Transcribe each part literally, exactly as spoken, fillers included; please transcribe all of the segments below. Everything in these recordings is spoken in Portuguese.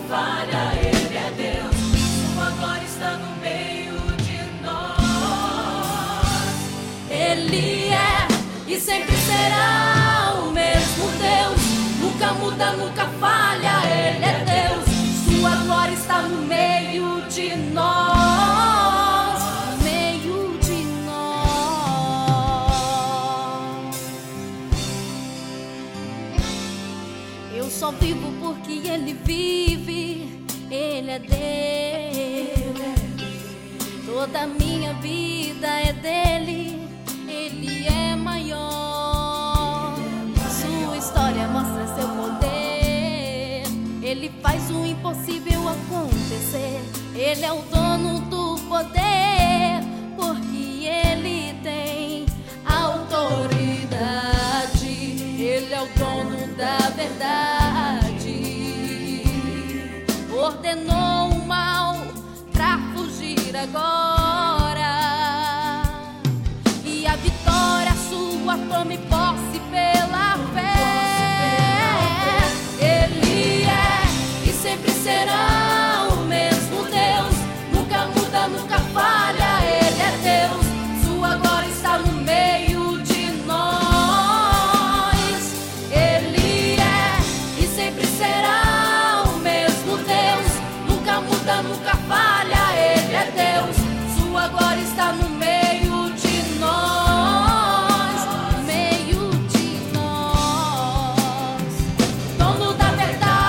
falha, Ele é Deus. Sua glória está no meio de nós. Ele é e sempre será o mesmo Deus. Nunca muda, nunca falha, Ele é Deus. Sua glória está no meio de nós, no meio de nós. Eu só vivo porque Ele vive, Ele é Deus. Toda a minha vida é dele, Ele é maior. Sua história mostra seu poder. Ele faz o impossível acontecer. Ele é o dono do poder, porque Ele tem autoridade. Ele é o dono da verdade. Ordenou o mal pra fugir agora, e a vitória sua tome posse pela fé. Sempre será o mesmo Deus, nunca muda, nunca falha, Ele é Deus. Sua glória está no meio de nós. Ele é e sempre será o mesmo Deus, nunca muda, nunca falha, Ele é Deus. Sua glória está no meio de nós, no meio de nós. Dono da verdade,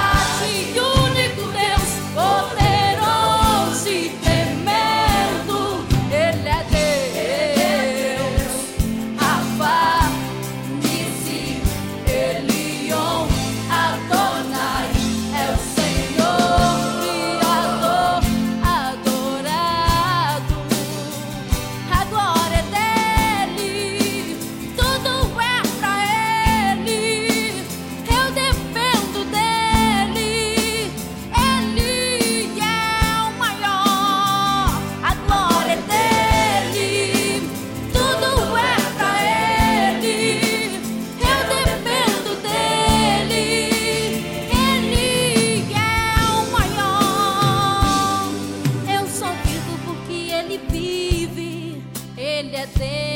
Ele é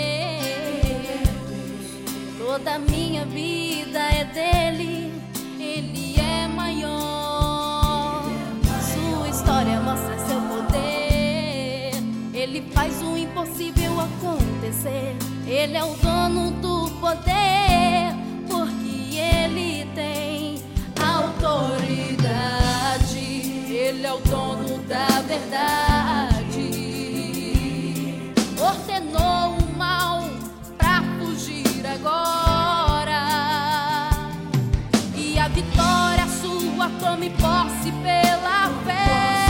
Deus. Toda a minha vida é dele, Ele é maior. Sua história mostra seu poder. Ele faz o impossível acontecer. Ele é o dono do poder, porque Ele tem autoridade. Ele é o dono da verdade. Ordenou o mal pra fugir agora, e a vitória sua tome posse pela fé.